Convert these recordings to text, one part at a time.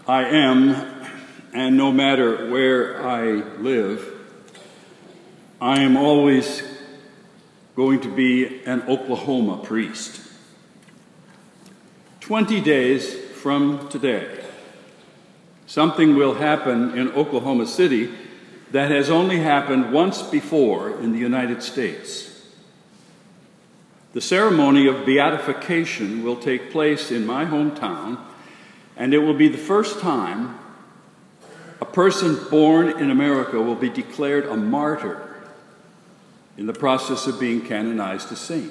I am, and no matter where I live, I am always going to be an Oklahoma priest. 20 days from today, something will happen in Oklahoma City that has only happened once before in the United States. The ceremony of beatification will take place in my hometown, and it will be the first time a person born in America will be declared a martyr in the process of being canonized a saint.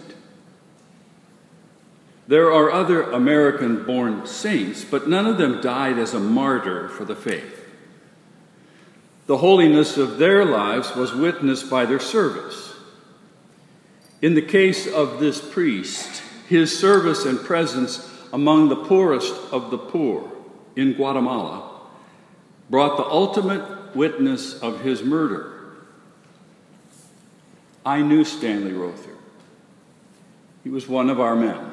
There are other American-born saints, but none of them died as a martyr for the faith. The holiness of their lives was witnessed by their service. In the case of this priest, his service and presence among the poorest of the poor in Guatemala brought the ultimate witness of his murder. I knew Stanley Rother. He was one of our men.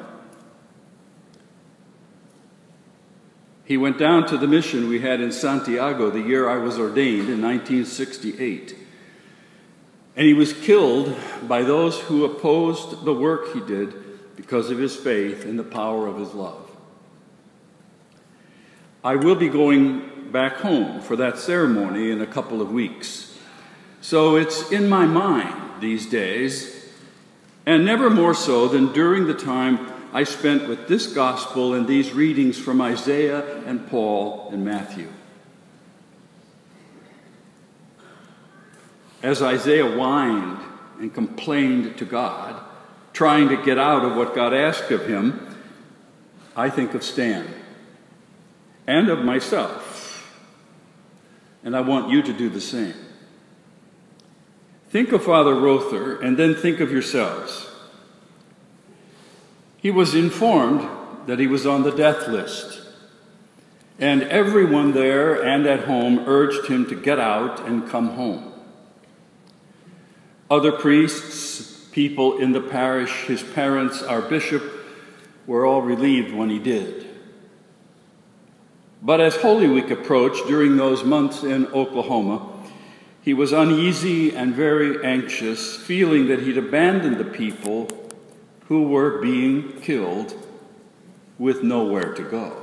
He went down to the mission we had in Santiago the year I was ordained in 1968. And he was killed by those who opposed the work he did because of his faith and the power of his love. I will be going back home for that ceremony in a couple of weeks. So it's in my mind these days, and never more so than during the time I spent with this gospel and these readings from Isaiah and Paul and Matthew. As Isaiah whined and complained to God, trying to get out of what God asked of him, I think of Stan and of myself, and I want you to do the same. Think of Father Rother, and then think of yourselves. He was informed that he was on the death list, and everyone there and at home urged him to get out and come home. Other priests, people in the parish, his parents, our bishop, were all relieved when he did. But as Holy Week approached during those months in Oklahoma, he was uneasy and very anxious, feeling that he'd abandoned the people who were being killed with nowhere to go.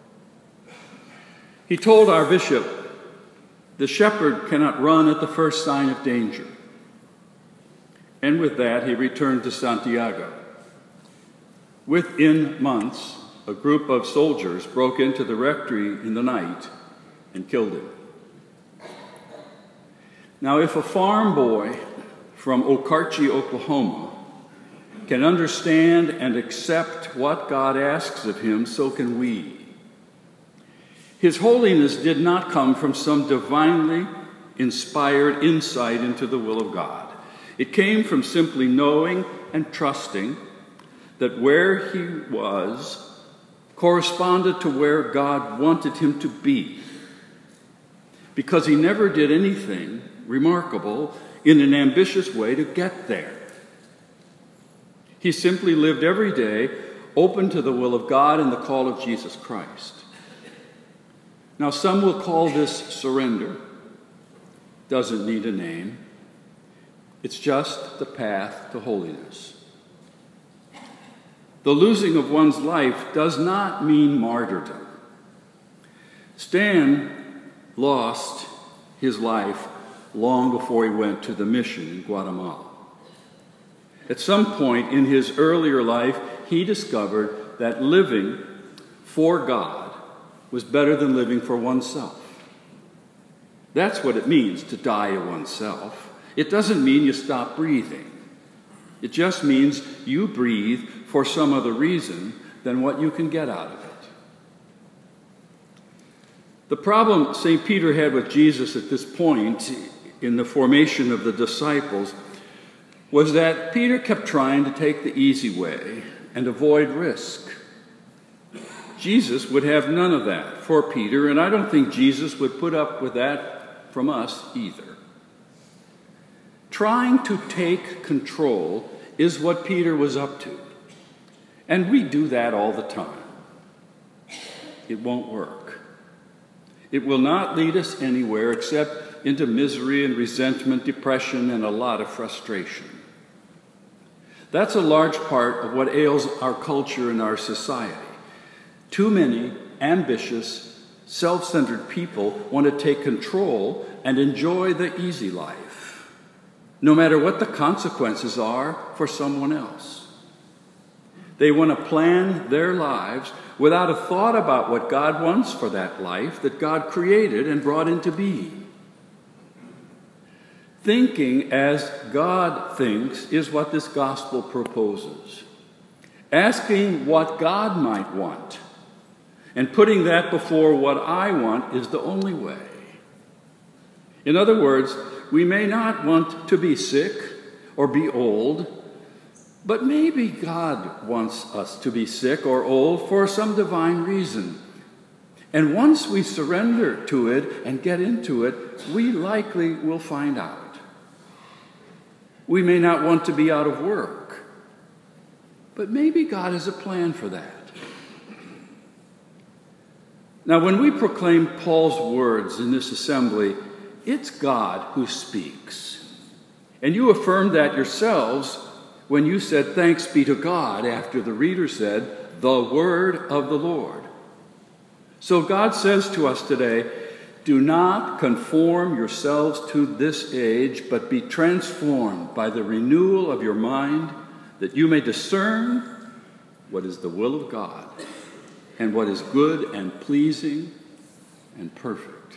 He told our bishop, "The shepherd cannot run at the first sign of danger." And with that, he returned to Santiago. Within months, a group of soldiers broke into the rectory in the night and killed him. Now, if a farm boy from Okarche, Oklahoma, can understand and accept what God asks of him, so can we. His holiness did not come from some divinely inspired insight into the will of God. It came from simply knowing and trusting that where he was corresponded to where God wanted him to be, because he never did anything remarkable in an ambitious way to get there. He simply lived every day open to the will of God and the call of Jesus Christ. Now, some will call this surrender. Doesn't need a name. It's just the path to holiness. The losing of one's life does not mean martyrdom. Stan lost his life long before he went to the mission in Guatemala. At some point in his earlier life, he discovered that living for God was better than living for oneself. That's what it means to die to oneself. It doesn't mean you stop breathing. It just means you breathe for some other reason than what you can get out of it. The problem St. Peter had with Jesus at this point in the formation of the disciples was that Peter kept trying to take the easy way and avoid risk. Jesus would have none of that for Peter, and I don't think Jesus would put up with that from us either. Trying to take control is what Peter was up to. And we do that all the time. It won't work. It will not lead us anywhere except into misery and resentment, depression, and a lot of frustration. That's a large part of what ails our culture and our society. Too many ambitious, self-centered people want to take control and enjoy the easy life, no matter what the consequences are for someone else. They want to plan their lives without a thought about what God wants for that life that God created and brought into being. Thinking as God thinks is what this gospel proposes. Asking what God might want and putting that before what I want is the only way. In other words, we may not want to be sick or be old, but maybe God wants us to be sick or old for some divine reason. And once we surrender to it and get into it, we likely will find out. We may not want to be out of work, but maybe God has a plan for that. Now, when we proclaim Paul's words in this assembly, it's God who speaks. And you affirmed that yourselves when you said, "Thanks be to God," after the reader said, "The word of the Lord." So God says to us today, do not conform yourselves to this age, but be transformed by the renewal of your mind, that you may discern what is the will of God and what is good and pleasing and perfect.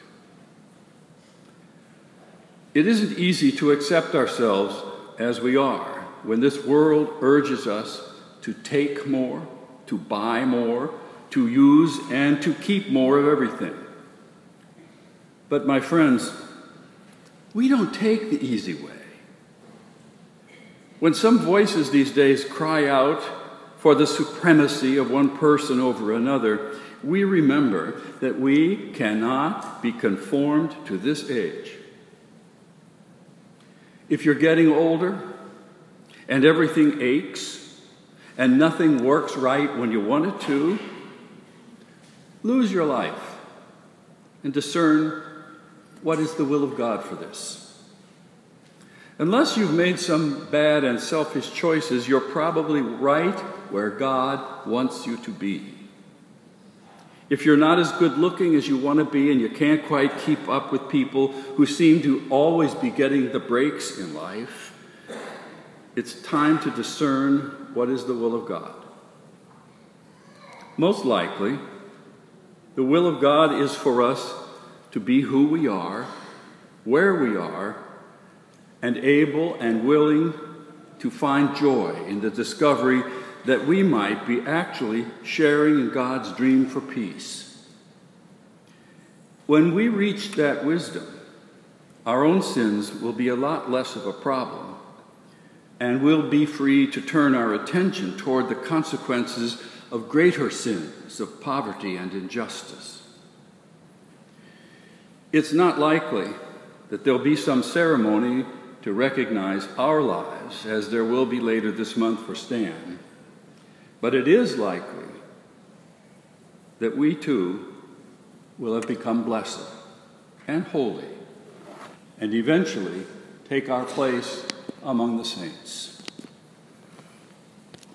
It isn't easy to accept ourselves as we are when this world urges us to take more, to buy more, to use and to keep more of everything. But my friends, we don't take the easy way. When some voices these days cry out for the supremacy of one person over another, we remember that we cannot be conformed to this age. If you're getting older and everything aches and nothing works right when you want it to, lose your life and discern what is the will of God for this. Unless you've made some bad and selfish choices, you're probably right where God wants you to be. If you're not as good looking as you want to be and you can't quite keep up with people who seem to always be getting the breaks in life, it's time to discern what is the will of God. Most likely, the will of God is for us to be who we are, where we are, and able and willing to find joy in the discovery that we might be actually sharing in God's dream for peace. When we reach that wisdom, our own sins will be a lot less of a problem, and we'll be free to turn our attention toward the consequences of greater sins, of poverty and injustice. It's not likely that there'll be some ceremony to recognize our lives, as there will be later this month for Stan. But it is likely that we too will have become blessed and holy, and eventually take our place among the saints.